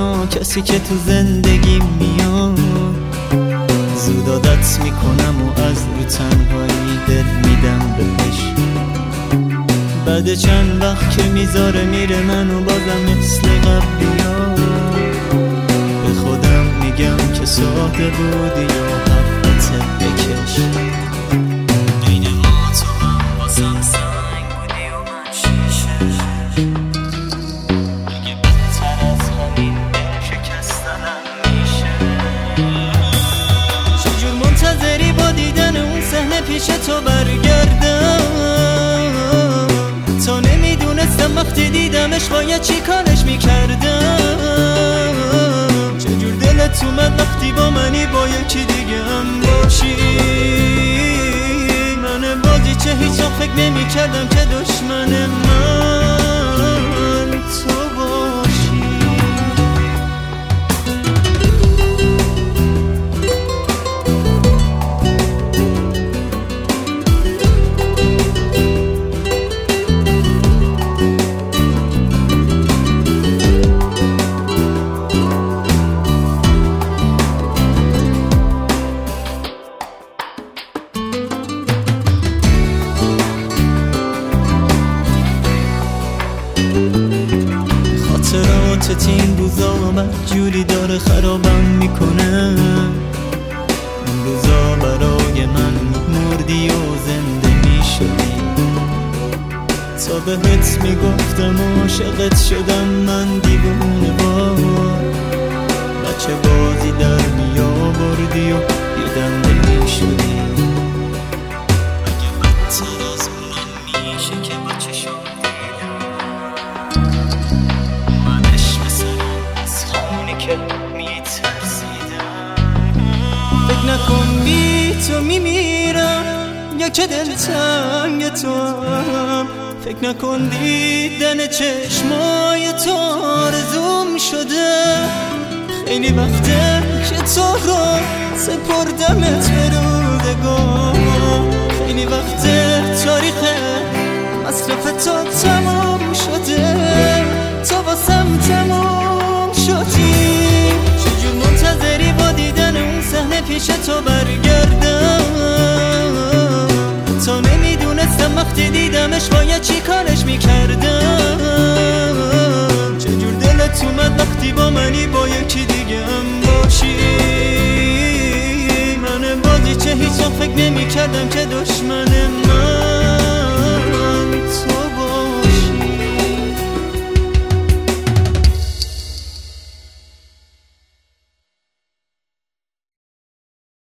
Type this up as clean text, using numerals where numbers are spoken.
تنها کسی که تو زندگی میاد، زود عادت میکنم و از رو تنهایی دل میدم بهش. بعد چند وقت که میذاره میره منو بازم مثل قبلیا، به خودم میگم که ساده بودی و حقت بکش. بین ما تو هم بازم سنگ بودی و من شیشه، اگه بدتر از همین دل شکستنم میشه. چجور منتظری با دیدن اون صحنه پیش تو برگردم؟ تا نمیدونستم وقتی دیدمش باید چی کارش میکردم. چجور دلت اومد وقتی با منی با یکی دیگه هم باشی؟ من بازی چه هیچ وقت فکر نمیکردم که دشمن من تو باشی. خاطراتت این روزا جوری داره خرابم میکنه. اون روزا برای من مردی و زنده میشدی، تا بهت میگفتم عاشقت شدم من دیوونه وار. بچه بازی در میآوردی و یه دنده میشدی. اگه بدتر از من میشه که بچه شد فکر نکن بی تو میمیرم یا که دلتنگ تو هم. فکر نکن دیدن چشمای تو آرزوم شده. خیلی وقته که تو رو سپردمت به روزگار. خیلی وقته تاریخ مصرف تو تمام شده، تو واسم تمام شدی. چجور منتظری با دیدن اون صحنه پیش تو برگردم؟ تا نمیدونستم وقتی دیدمش باید چی کارش میکردم. چجور دلت اومد وقتی با منی با یکی دیگه هم باشی؟ من بازی چه هیچ وقت فکر نمیکردم که دشمن من